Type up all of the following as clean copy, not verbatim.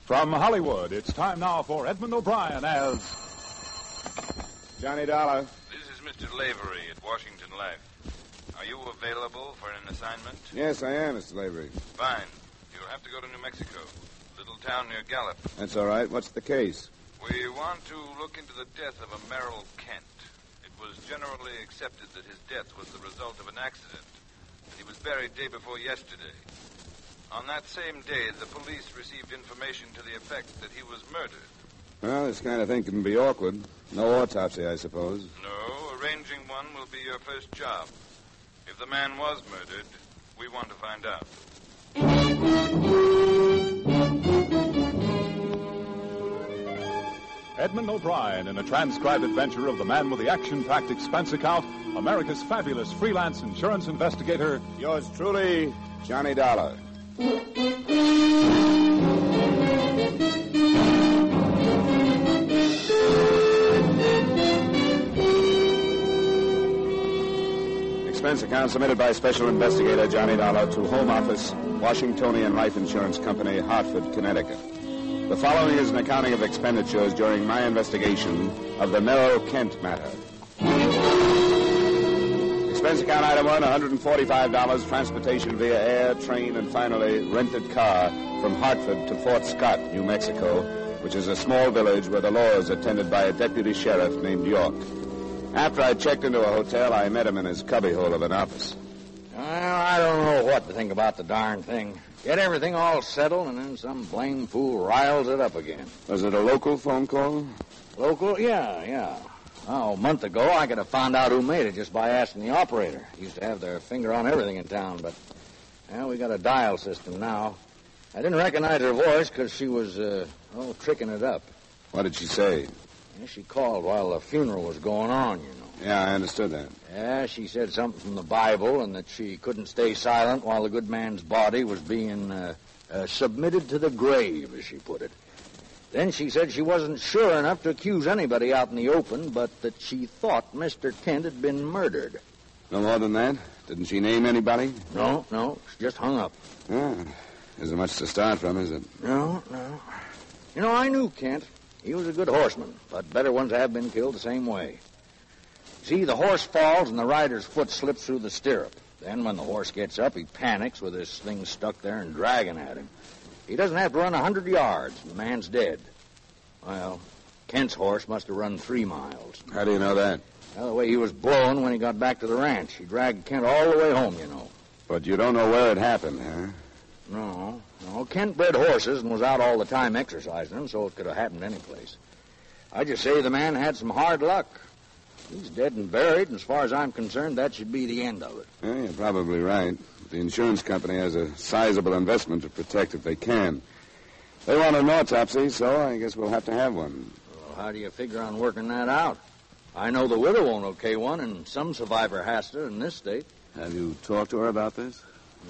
From Hollywood, it's time now for Edmund O'Brien as Johnny Dollar. This is Mr. Lavery at Washington Life. Are you available for an assignment? Yes, I am, Mr. Lavery. Fine. You'll have to go to New Mexico, little town near Gallup. That's all right. What's the case? We want to look into the death of a Merrill Kent. It was generally accepted that his death was the result of an accident, and he was buried day before yesterday. On that same day, the police received information to the effect that he was murdered. Well, this kind of thing can be awkward. No autopsy, I suppose. No, arranging one will be your first job. If the man was murdered, we want to find out. Edmund O'Brien in a transcribed adventure of the man with the action-packed expense account, America's fabulous freelance insurance investigator. Yours truly, Johnny Dollar. Expense account submitted by Special Investigator Johnny Dollar to Home Office, Washingtonian Life Insurance Company, Hartford, Connecticut. The following is an accounting of expenditures during my investigation of the Merrill Kent matter. Expense account item 1, $145, transportation via air, train, and finally rented car from Hartford to Fort Scott, New Mexico, which is a small village where the law is attended by a deputy sheriff named York. After I checked into a hotel, I met him in his cubbyhole of an office. Well, I don't know what to think about the darn thing. Get everything all settled, and then some blame fool riles it up again. Was it a local phone call? Local? Yeah. Oh, a month ago, I could have found out who made it just by asking the operator. He used to have their finger on everything in town, but, well, we got a dial system now. I didn't recognize her voice because she was, tricking it up. What did she say? Yeah, she called while the funeral was going on, you know. Yeah, I understood that. Yeah, she said something from the Bible and that she couldn't stay silent while the good man's body was being submitted to the grave, as she put it. Then she said she wasn't sure enough to accuse anybody out in the open, but that she thought Mr. Kent had been murdered. No more than that? Didn't she name anybody? No, she just hung up. Yeah, isn't much to start from, is it? No. You know, I knew Kent. He was a good horseman, but better ones have been killed the same way. See, the horse falls and the rider's foot slips through the stirrup. Then when the horse gets up, he panics with his thing stuck there and dragging at him. He doesn't have to run 100 yards, and the man's dead. Well, Kent's horse must have run 3 miles. How do you know that? Well, the way he was blowing when he got back to the ranch. He dragged Kent all the way home, you know. But you don't know where it happened, huh? No. Kent bred horses and was out all the time exercising them, so it could have happened any place. I just say the man had some hard luck. He's dead and buried, and as far as I'm concerned, that should be the end of it. Yeah, you're probably right. The insurance company has a sizable investment to protect if they can. They want an autopsy, so I guess we'll have to have one. Well, how do you figure on working that out? I know the widow won't okay one, and some survivor has to in this state. Have you talked to her about this?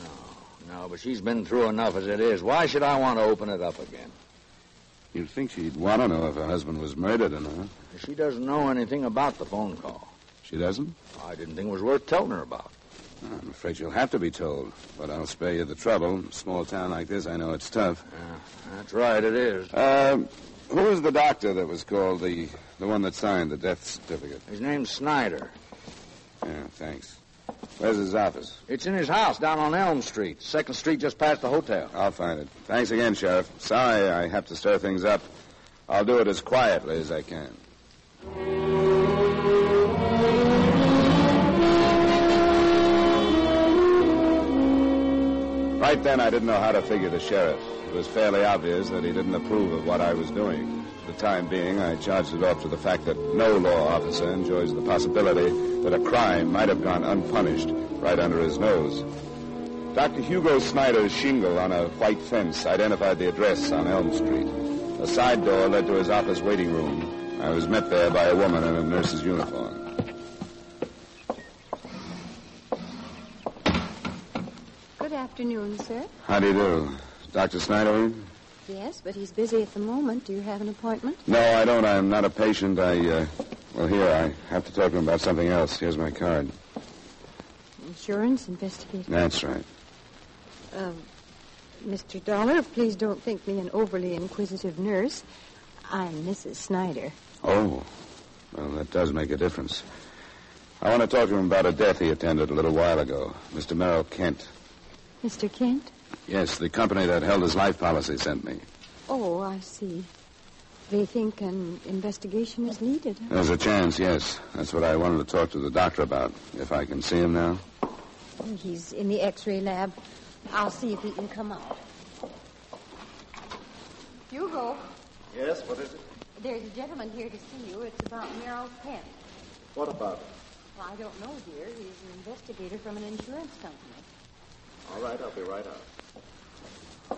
No, but she's been through enough as it is. Why should I want to open it up again? You'd think she'd want to know if her husband was murdered or not. She doesn't know anything about the phone call. She doesn't? I didn't think it was worth telling her about. I'm afraid you'll have to be told, but I'll spare you the trouble. In a small town like this, I know it's tough. Yeah, that's right, it is. Who was the doctor that was called, the one that signed the death certificate? His name's Snyder. Yeah, thanks. Where's his office? It's in his house down on Elm Street, 2nd Street just past the hotel. I'll find it. Thanks again, Sheriff. Sorry I have to stir things up. I'll do it as quietly as I can. Right then, I didn't know how to figure the sheriff. It was fairly obvious that he didn't approve of what I was doing. For the time being, I charged it off to the fact that no law officer enjoys the possibility that a crime might have gone unpunished right under his nose. Dr. Hugo Snyder's shingle on a white fence identified the address on Elm Street. A side door led to his office waiting room. I was met there by a woman in a nurse's uniform. Good afternoon, sir. How do you do? Dr. Snyder in? Yes, but he's busy at the moment. Do you have an appointment? No, I don't. I'm not a patient. Here, I have to talk to him about something else. Here's my card. Insurance investigator. That's right. Mr. Dollar, please don't think me an overly inquisitive nurse. I'm Mrs. Snyder. Oh, well, that does make a difference. I want to talk to him about a death he attended a little while ago. Mr. Merrill Kent. Mr. Kent? Yes, the company that held his life policy sent me. Oh, I see. They think an investigation is needed. There's a chance, yes. That's what I wanted to talk to the doctor about. If I can see him now. He's in the X-ray lab. I'll see if he can come out. Hugo. Yes, what is it? There's a gentleman here to see you. It's about Merrill Kent. What about it? Well, I don't know, dear. He's an investigator from an insurance company. All right, I'll be right out.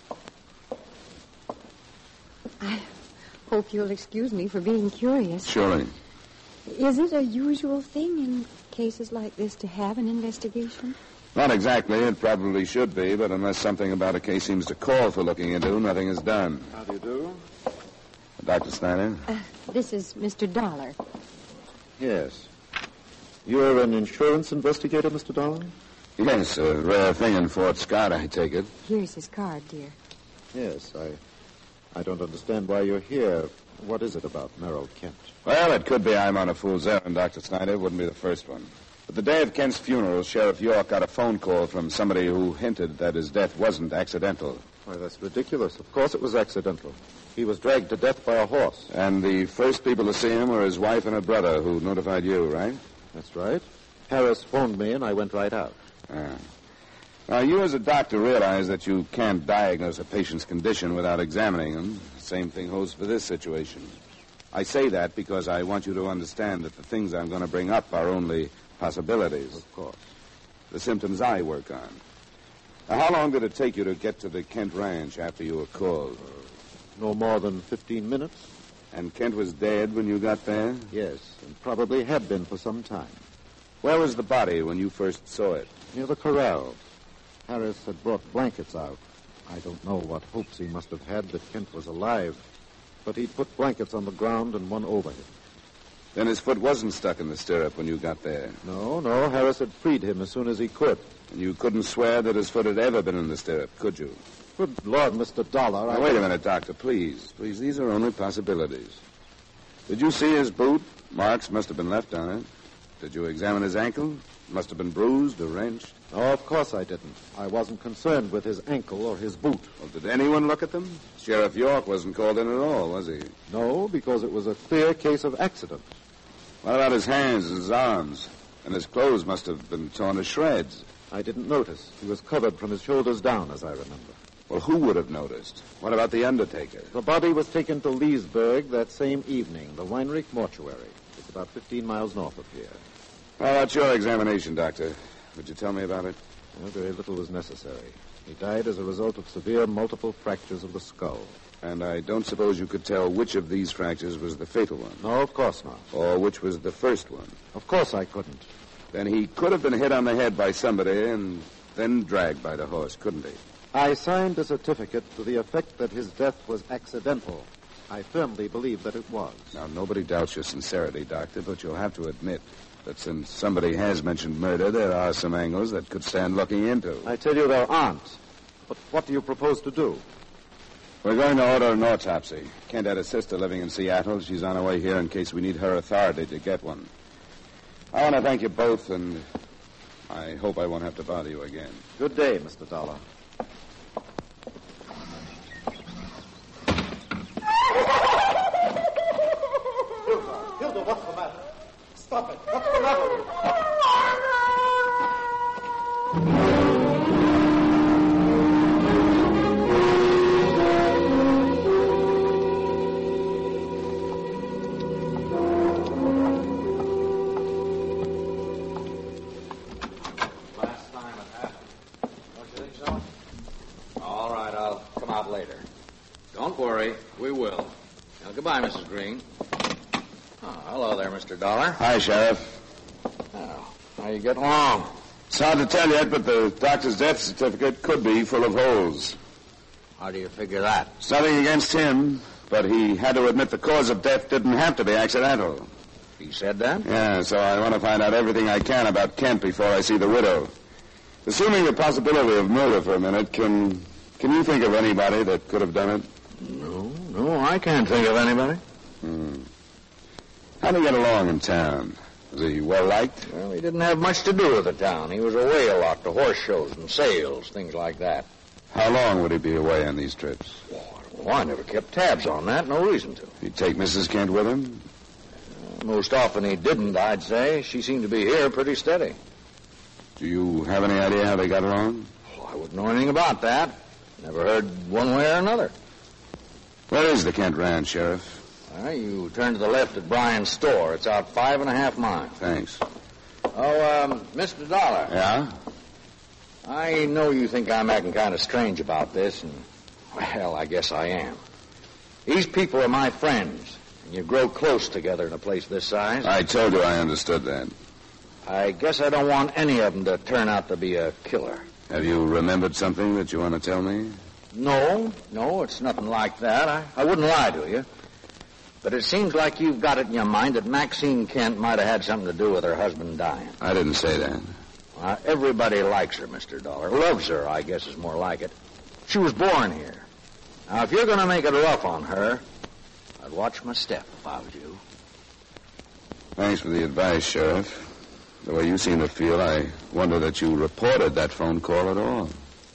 I hope you'll excuse me for being curious. Surely. Is it a usual thing in cases like this to have an investigation? Not exactly. It probably should be, but unless something about a case seems to call for looking into, nothing is done. How do you do? Dr. Snyder? This is Mr. Dollar. Yes. You're an insurance investigator, Mr. Dollar? Yes, a rare thing in Fort Scott, I take it. Here's his card, dear. Yes, I don't understand why you're here. What is it about Merrill Kent? Well, it could be I'm on a fool's errand, Dr. Snyder. It wouldn't be the first one. But the day of Kent's funeral, Sheriff York got a phone call from somebody who hinted that his death wasn't accidental. Why, that's ridiculous. Of course it was accidental. He was dragged to death by a horse. And the first people to see him were his wife and her brother, who notified you, right? That's right. Harris phoned me, and I went right out. Now, you as a doctor realize that you can't diagnose a patient's condition without examining him. The same thing holds for this situation. I say that because I want you to understand that the things I'm going to bring up are only possibilities. Of course. The symptoms I work on. Now, how long did it take you to get to the Kent Ranch after you were called? No more than 15 minutes. And Kent was dead when you got there? Yes, and probably had been for some time. Where was the body when you first saw it? Near the corral. Harris had brought blankets out. I don't know what hopes he must have had that Kent was alive, but he'd put blankets on the ground and one over him. Then his foot wasn't stuck in the stirrup when you got there? No, Harris had freed him as soon as he could. And you couldn't swear that his foot had ever been in the stirrup, could you? Good Lord, Mr. Dollar, Now, wait a minute, Doctor, please. Please, these are only possibilities. Did you see his boot? Marks must have been left on it. Did you examine his ankle? It must have been bruised or wrenched. No, of course I didn't. I wasn't concerned with his ankle or his boot. Well, did anyone look at them? Sheriff York wasn't called in at all, was he? No, because it was a clear case of accident. What about his hands and his arms? And his clothes must have been torn to shreds. I didn't notice. He was covered from his shoulders down, as I remember. Well, who would have noticed? What about the undertaker? The body was taken to Leesburg that same evening, the Weinrich Mortuary. It's about 15 miles north of here. Well, that's your examination, Doctor. Would you tell me about it? Well, very little was necessary. He died as a result of severe multiple fractures of the skull. And I don't suppose you could tell which of these fractures was the fatal one? No, of course not. Or which was the first one? Of course I couldn't. Then he could have been hit on the head by somebody and then dragged by the horse, couldn't he? I signed a certificate to the effect that his death was accidental. I firmly believe that it was. Now, nobody doubts your sincerity, Doctor, but you'll have to admit that since somebody has mentioned murder, there are some angles that could stand looking into. I tell you there aren't. But what do you propose to do? We're going to order an autopsy. Kent had a sister living in Seattle. She's on her way here in case we need her authority to get one. I want to thank you both, and I hope I won't have to bother you again. Good day, Mr. Dollar. Hilda, what's the matter? Stop it. What's the matter with you? Last time it happened. Don't you think so? All right, I'll come out later. Don't worry, we will. Now, goodbye, Mrs. Green. Oh, hello there, Mr. Dollar. Hi, Sheriff. Oh, how you getting along? It's hard to tell yet, but the doctor's death certificate could be full of holes. How do you figure that? It's nothing against him, but he had to admit the cause of death didn't have to be accidental. He said that? Yeah, so I want to find out everything I can about Kent before I see the widow. Assuming the possibility of murder for a minute, can Can you think of anybody that could have done it? No, I can't think of anybody. How'd he get along in town? Was he well-liked? Well, he didn't have much to do with the town. He was away a lot to horse shows and sales, things like that. How long would he be away on these trips? Well, I never kept tabs on that. No reason to. He'd take Mrs. Kent with him? Most often he didn't, I'd say. She seemed to be here pretty steady. Do you have any idea how they got along? Well, I wouldn't know anything about that. Never heard one way or another. Where is the Kent Ranch, Sheriff? You turn to the left at Bryan's store. It's out 5.5 miles. Thanks. Oh, Mr. Dollar. Yeah? I know you think I'm acting kind of strange about this, and, well, I guess I am. These people are my friends, and you grow close together in a place this size. I told you I understood that. I guess I don't want any of them to turn out to be a killer. Have you remembered something that you want to tell me? No, it's nothing like that. I wouldn't lie to you. But it seems like you've got it in your mind that Maxine Kent might have had something to do with her husband dying. I didn't say that. Everybody likes her, Mr. Dollar. Loves her, I guess is more like it. She was born here. Now, if you're going to make it rough on her, I'd watch my step if I was you. Thanks for the advice, Sheriff. The way you seem to feel, I wonder that you reported that phone call at all.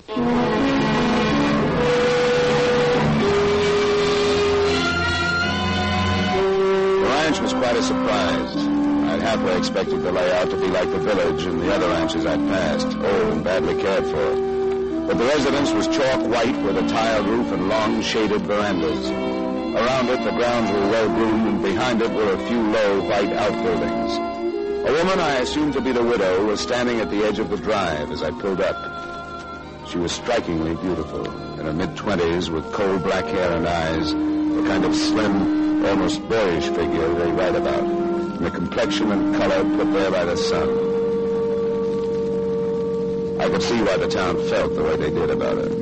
The ranch was quite a surprise. I'd halfway expected the layout to be like the village and the other ranches I'd passed, old and badly cared for. But the residence was chalk white with a tiled roof and long shaded verandas. Around it, the grounds were well-groomed, and behind it were a few low white outbuildings. A woman I assumed to be the widow was standing at the edge of the drive as I pulled up. She was strikingly beautiful, in her mid-20s with coal black hair and eyes, the kind of slim, almost boyish figure they write about, and the complexion and color put there by the sun. I could see why the town felt the way they did about her.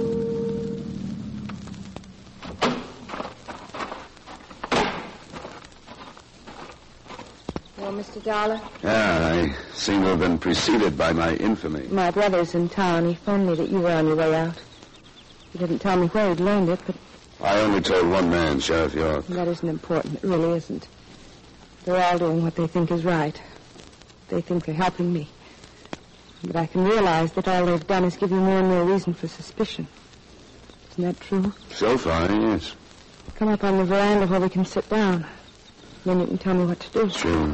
Well, Mr. Dollar? Yeah, I seem to have been preceded by my infamy. My brother's in town. He phoned me that you were on your way out. He didn't tell me where he'd learned it, but... I only told one man, Sheriff York. That isn't important. It really isn't. They're all doing what they think is right. They think they're helping me. But I can realize that all they've done is give you more and more reason for suspicion. Isn't that true? So far, yes. Come up on the veranda where we can sit down. Then you can tell me what to do. Sure.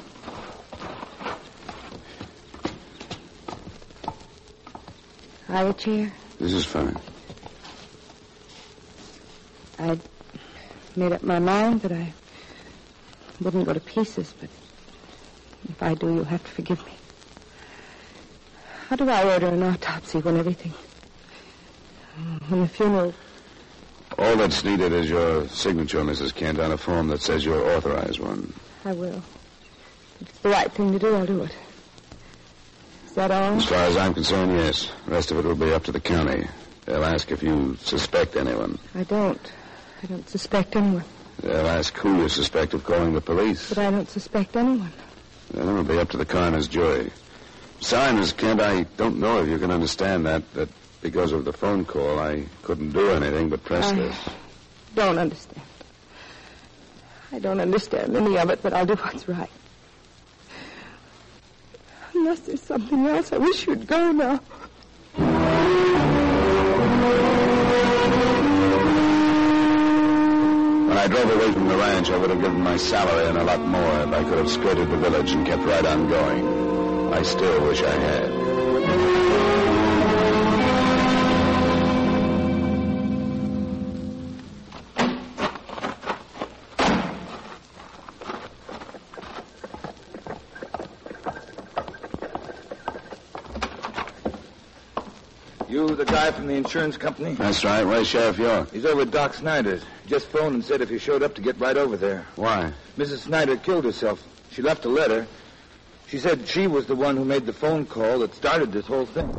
Have a chair? This is fine. I'd made up my mind that I wouldn't go to pieces, but if I do, you'll have to forgive me. How do I order an autopsy when everything... when the funeral... All that's needed is your signature, Mrs. Kent, on a form that says you're authorized one. I will. If it's the right thing to do, I'll do it. Is that all? As far as I'm concerned, yes. The rest of it will be up to the county. They'll ask if you suspect anyone. I don't. I don't suspect anyone. They'll ask who you suspect of calling the police. But I don't suspect anyone. Then it'll be up to the coroner's jury. Sorry, Miss Kent, I don't know if you can understand that because of the phone call, I couldn't do anything but press this. Don't understand. I don't understand any of it, but I'll do what's right. Unless there's something else, I wish you'd go now. When I drove away from the ranch, I would have given my salary and a lot more if I could have skirted the village and kept right on going. I still wish I had. You the guy from the insurance company? That's right. Where's Sheriff York? He's over at Doc Snyder's. Just phoned and said if you showed up to get right over there. Why? Mrs. Snyder killed herself. She left a letter. She said she was the one who made the phone call that started this whole thing.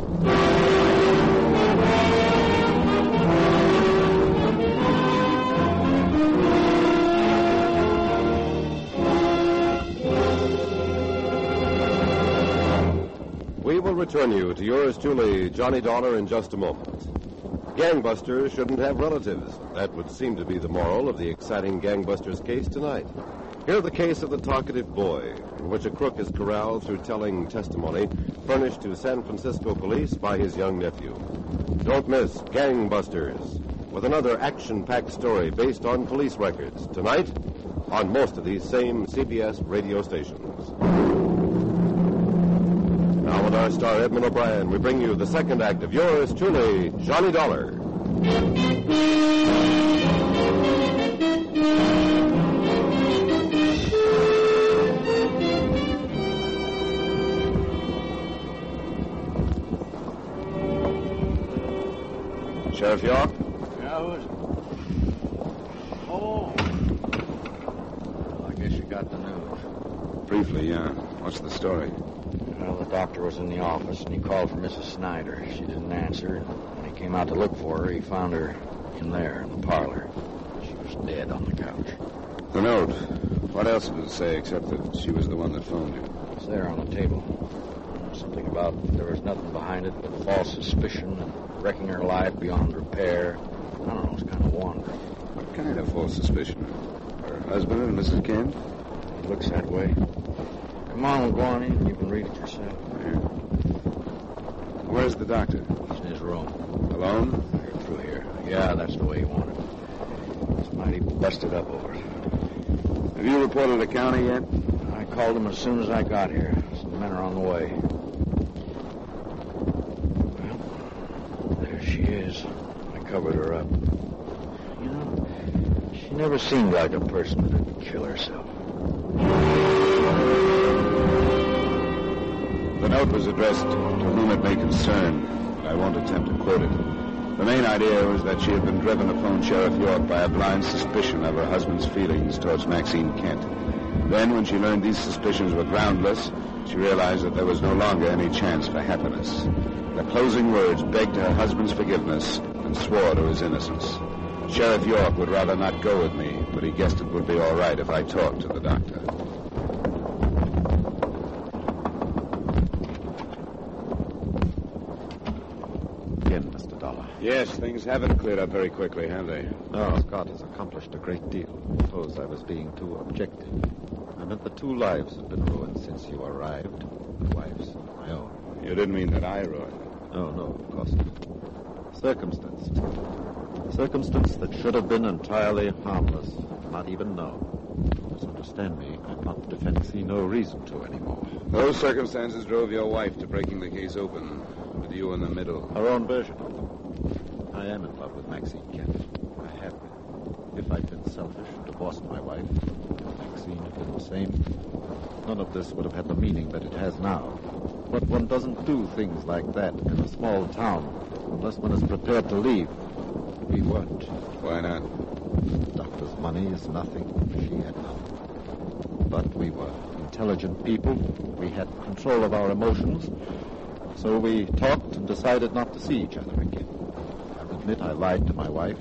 We will return you to yours truly, Johnny Dollar, in just a moment. Gangbusters shouldn't have relatives. That would seem to be the moral of the exciting Gangbusters case tonight. Hear the case of the talkative boy, in which a crook is corralled through telling testimony furnished to San Francisco police by his young nephew. Don't miss Gangbusters, with another action-packed story based on police records, tonight on most of these same CBS radio stations. Now with our star Edmund O'Brien, we bring you the second act of yours truly, Johnny Dollar. Sheriff York? Yeah, who is it? Oh. Well, I guess you got the news. Briefly, yeah. What's the story? Well, the doctor was in the office, and he called for Mrs. Snyder. She didn't answer, and when he came out to look for her, he found her in there, in the parlor. She was dead on the couch. The note. What else did it say except that she was the one that phoned you? It's there on the table. Something about there was nothing behind it but false suspicion and wrecking her life beyond repair. I don't know, it's kind of wandering. What kind of false suspicion? Her husband and Mrs. Kent? It looks that way. Come on, we'll go on in. You can read it yourself. Yeah. Where's the doctor? He's in his room. Alone? You're through here. Yeah, that's the way he wanted it. He's mighty busted up over it. Have you reported the county yet? I called him as soon as I got here. Some men are on the way. Well, there she is. I covered her up. You know, she never seemed like a person that would kill herself. The note was addressed to whom it may concern, but I won't attempt to quote it. The main idea was that she had been driven to phone Sheriff York by a blind suspicion of her husband's feelings towards Maxine Kent. Then, when she learned these suspicions were groundless, she realized that there was no longer any chance for happiness. The closing words begged her husband's forgiveness and swore to his innocence. Sheriff York would rather not go with me, but he guessed it would be all right if I talked to the doctor. Again, Mr. Dollar. Yes, things haven't cleared up very quickly, have they? No, Scott has accomplished a great deal. Suppose I was being too objective. I meant the two lives have been ruined since you arrived. The wife's and my own. You didn't mean that I ruined it. Oh, no, of course not. Circumstance. Circumstance that should have been entirely harmless, not even known. Misunderstand me, I'm not the defense, see no reason to anymore. Those circumstances drove your wife to breaking the case open, with you in the middle. Her own version of them. I am in love with Maxine Kent. I have been. If I'd been selfish and divorced my wife, Maxine had been the same, none of this would have had the meaning that it has now. But one doesn't do things like that in a small town unless one is prepared to leave. We weren't. Why not? The doctor's money is nothing. She had none. But we were intelligent people. We had control of our emotions. So we talked and decided not to see each other again. I'll admit I lied to my wife.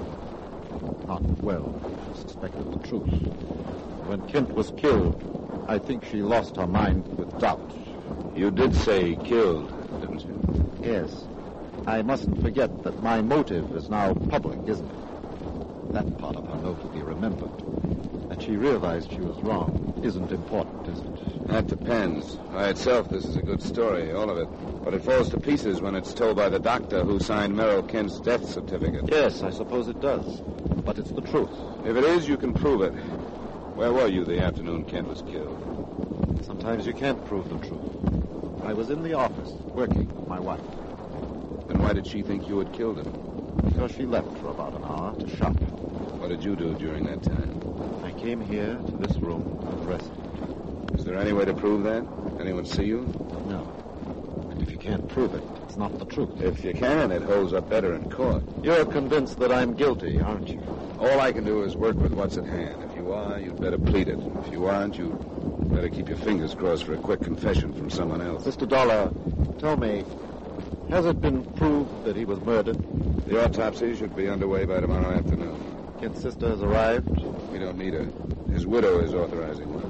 Not well. I suspected the truth. When Kent was killed, I think she lost her mind with doubt. You did say killed, didn't you? Yes. I mustn't forget that my motive is now public, isn't it? That part of her note will be remembered. That she realized she was wrong isn't important, is it? That depends. By itself, this is a good story, all of it. But it falls to pieces when it's told by the doctor who signed Merrill Kent's death certificate. Yes, I suppose it does. But it's the truth. If it is, you can prove it. Where were you the afternoon Kent was killed? Sometimes you can't prove the truth. I was in the office, working with my wife. Then why did she think you had killed him? Because she left for about an hour to shop. What did you do during that time? I came here to this room and rested. Is there any way to prove that? Anyone see you? No. And if you can't prove it, it's not the truth. If you can, it holds up better in court. You're convinced that I'm guilty, aren't you? All I can do is work with what's at hand. If you are, you'd better plead it. If you aren't, you'd better keep your fingers crossed for a quick confession from someone else. Mr. Dollar, tell me, has it been proved that he was murdered? The autopsy should be underway by tomorrow afternoon. Kent's sister has arrived? We don't need her. His widow is authorizing one.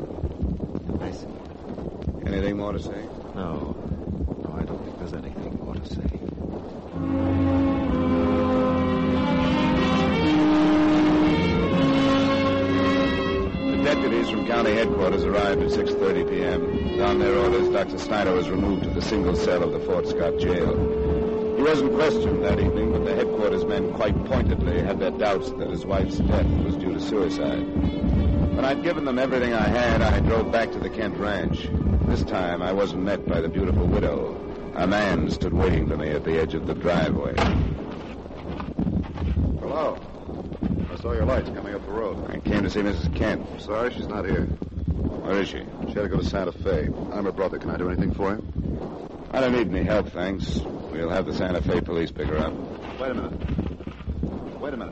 I see. Anything more to say? No. No, I don't think there's anything more to say. county headquarters arrived at 6:30 p.m. On their orders, Dr. Snyder was removed to the single cell of the Fort Scott jail. He wasn't questioned that evening, but the headquarters men quite pointedly had their doubts that his wife's death was due to suicide. When I'd given them everything I had, I drove back to the Kent Ranch. This time, I wasn't met by the beautiful widow. A man stood waiting for me at the edge of the driveway. Hello. I saw your lights coming up the road. I came to see Mrs. Kent. Sorry, she's not here. Where is she? She had to go to Santa Fe. I'm her brother. Can I do anything for you? I don't need any help, thanks. We'll have the Santa Fe police pick her up. Wait a minute.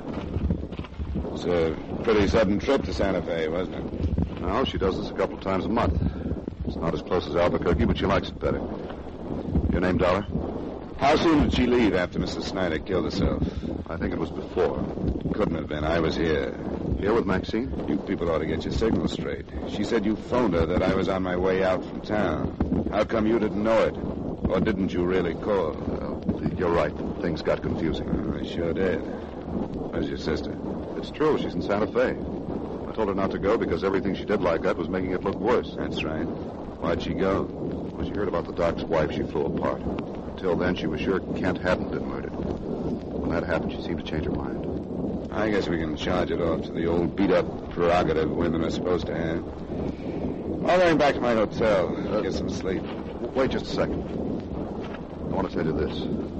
It's a pretty sudden trip to Santa Fe, wasn't it? No, she does this a couple of times a month. It's not as close as Albuquerque, but she likes it better. Your name, Dollar? How soon did she leave after Mrs. Snyder killed herself? I think it was before. Couldn't have been. I was here. Here with Maxine? You people ought to get your signal straight. She said you phoned her that I was on my way out from town. How come you didn't know it? Or didn't you really call? You're right. Things got confusing. Oh, I sure did. Where's your sister? It's true. She's in Santa Fe. I told her not to go because everything she did like that was making it look worse. That's right. Why'd she go? When she heard about the doc's wife, she flew apart. Until then, she was sure Kent hadn't been murdered. When that happened, she seemed to change her mind. I guess we can charge it off to the old beat-up prerogative women are supposed to have. I'll going back to my hotel. Get some sleep. Wait just a second. I want to tell you this.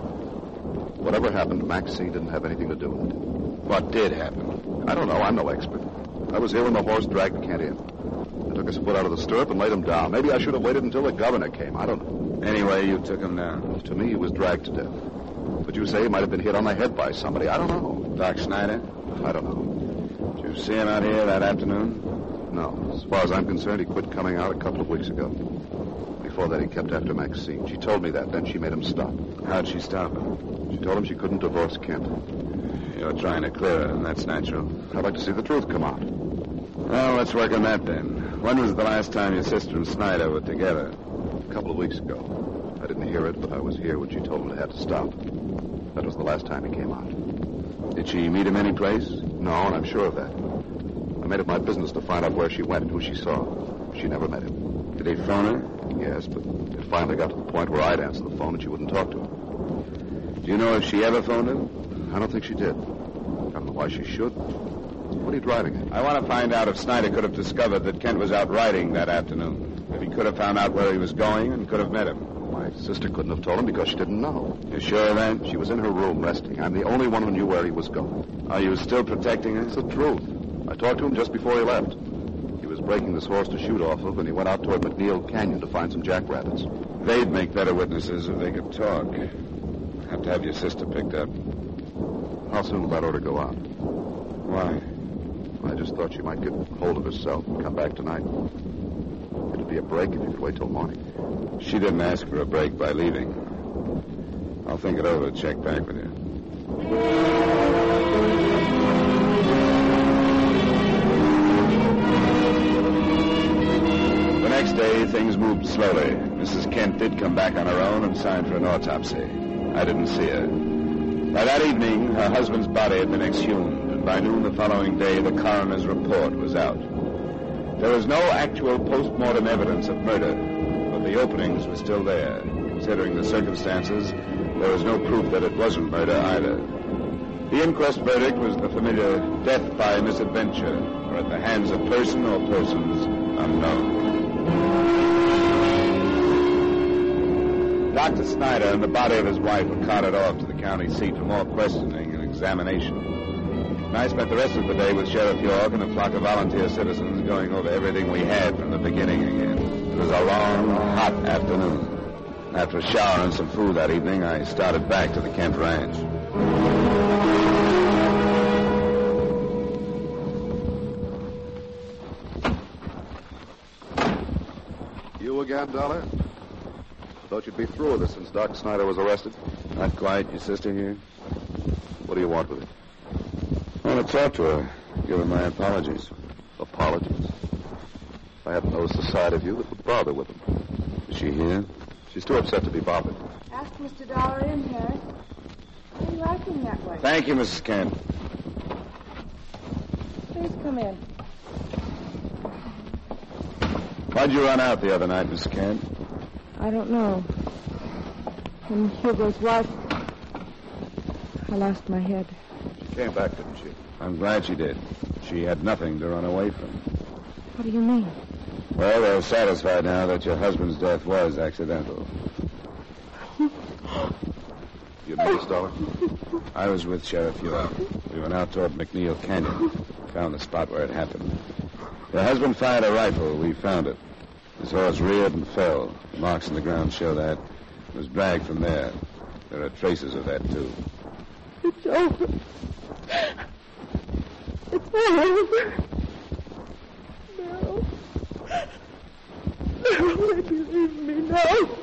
Whatever happened, Maxine didn't have anything to do with it. What did happen? I don't know. I'm no expert. I was here when the horse dragged Kent in. I took his foot out of the stirrup and laid him down. Maybe I should have waited until the governor came. I don't know. Anyway, you took him down. To me, he was dragged to death. But you say he might have been hit on the head by somebody. I don't know. Doc Snyder? I don't know. Did you see him out here that afternoon? No. As far as I'm concerned, he quit coming out a couple of weeks ago. Before that, he kept after Maxine. She told me that. Then she made him stop. How'd she stop him? She told him she couldn't divorce Kent. You're trying to clear her, and that's natural. I'd like to see the truth come out. Well, let's work on that then. When was the last time your sister and Snyder were together? A couple of weeks ago. I didn't hear it, but I was here when she told him it had to stop. That was the last time he came out. Did she meet him any place? No, and I'm sure of that. I made it my business to find out where she went and who she saw. She never met him. Did he phone her? Yes, but it finally got to the point where I'd answer the phone and she wouldn't talk to him. Do you know if she ever phoned him? I don't think she did. I don't know why she should. What are you driving at? I want to find out if Snyder could have discovered that Kent was out riding that afternoon. If he could have found out where he was going and could have met him. My sister couldn't have told him because she didn't know. You sure of that? She was in her room resting. I'm the only one who knew where he was going. Are you still protecting her? It's the truth. I talked to him just before he left. He was breaking this horse to shoot off of, and he went out toward McNeil Canyon to find some jackrabbits. They'd make better witnesses if they could talk. Have to have your sister picked up. How soon will that order go out? Why? I just thought she might get hold of herself and come back tonight. It'd be a break if you could wait till morning. She didn't ask for a break by leaving. I'll think it over and check back with you. The next day, things moved slowly. Mrs. Kent did come back on her own and signed for an autopsy. I didn't see her. By that evening, her husband's body had been exhumed, and by noon the following day, the coroner's report was out. There was no actual post-mortem evidence of murder, but the openings were still there. Considering the circumstances, there was no proof that it wasn't murder either. The inquest verdict was the familiar death by misadventure, or at the hands of person or persons unknown. Dr. Snyder and the body of his wife were carted off to the county seat for more questioning and examination. And I spent the rest of the day with Sheriff York and a flock of volunteer citizens going over everything we had from the beginning again. It was a long, hot afternoon. After a shower and some food that evening, I started back to the Kent Ranch. You again, Dollar? Thought you'd be through with this since Doc Snyder was arrested. Not quite. Your sister here? What do you want with it? I want to talk to her. Give her my apologies. Apologies? I hadn't noticed a side of you that would bother with them. Is she here? She's too upset to be bothered. Ask Mr. Dollar in, Harris. Why are you acting that way? Thank you, Mrs. Kent. Please come in. Why'd you run out the other night, Mrs. Kent? I don't know. When Hugo's wife... I lost my head. She came back, didn't she? I'm glad she did. She had nothing to run away from. What do you mean? Well, they're satisfied now that your husband's death was accidental. You meet us, Dollar? I was with Sheriff Ewing. We went out toward McNeil Canyon. Found the spot where it happened. Your husband fired a rifle. We found it. His horse reared and fell. The marks in the ground show that. It was dragged from there. There are traces of that, too. It's over. It's over. No. No, let you leave me now.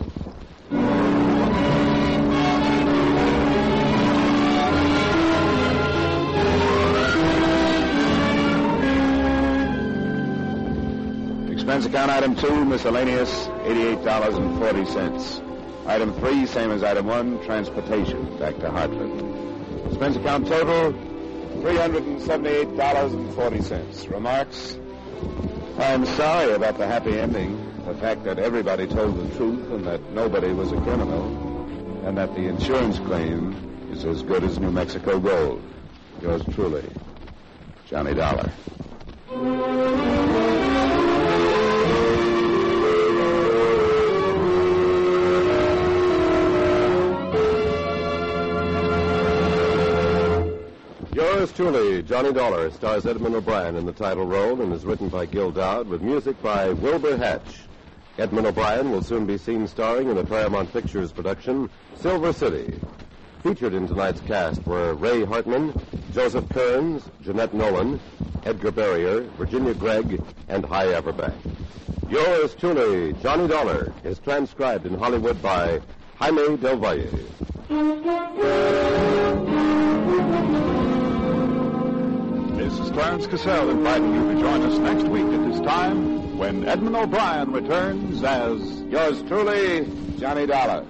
Expense account item 2, miscellaneous, $88.40. Item 3, same as item 1, transportation back to Hartford. Expense account total, $378.40. Remarks? I'm sorry about the happy ending. The fact that everybody told the truth and that nobody was a criminal, and that the insurance claim is as good as New Mexico gold. Yours truly, Johnny Dollar. Yours truly, Johnny Dollar, stars Edmund O'Brien in the title role and is written by Gil Dowd with music by Wilbur Hatch. Edmund O'Brien will soon be seen starring in the Paramount Pictures production, Silver City. Featured in tonight's cast were Ray Hartman, Joseph Kearns, Jeanette Nolan, Edgar Barrier, Virginia Gregg, and Hy Averback. Yours truly, Johnny Dollar, is transcribed in Hollywood by Jaime Del Valle. This is Clarence Cassell inviting you to join us next week at this time when Edmund O'Brien returns as... Yours truly, Johnny Dollar.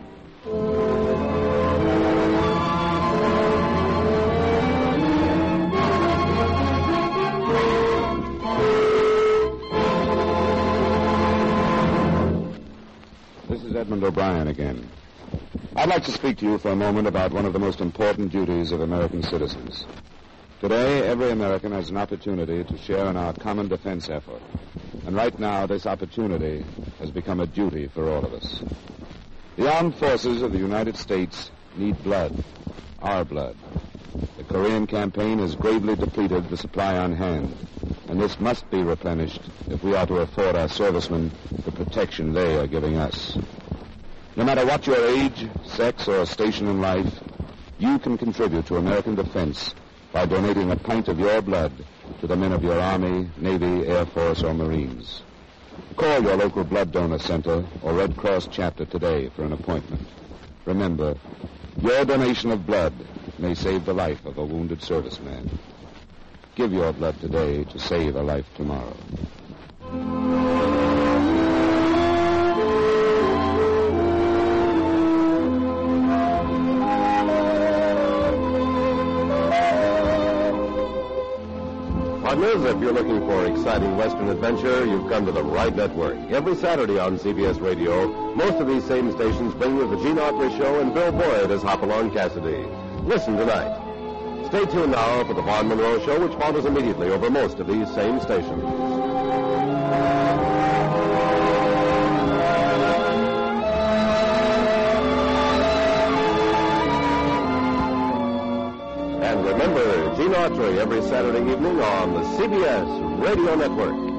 This is Edmund O'Brien again. I'd like to speak to you for a moment about one of the most important duties of American citizens. Today, every American has an opportunity to share in our common defense effort. And right now, this opportunity has become a duty for all of us. The armed forces of the United States need blood, our blood. The Korean campaign has gravely depleted the supply on hand, and this must be replenished if we are to afford our servicemen the protection they are giving us. No matter what your age, sex, or station in life, you can contribute to American defense by donating a pint of your blood to the men of your Army, Navy, Air Force, or Marines. Call your local blood donor center or Red Cross chapter today for an appointment. Remember, your donation of blood may save the life of a wounded serviceman. Give your blood today to save a life tomorrow. Partners, if you're looking for exciting Western adventure, you've come to the right network. Every Saturday on CBS Radio, most of these same stations bring you the Gene Autry Show and Bill Boyd as Hopalong Cassidy. Listen tonight. Stay tuned now for the Vaughn Monroe Show, which follows immediately over most of these same stations. And remember, Gene Autry every Saturday evening on the CBS Radio Network.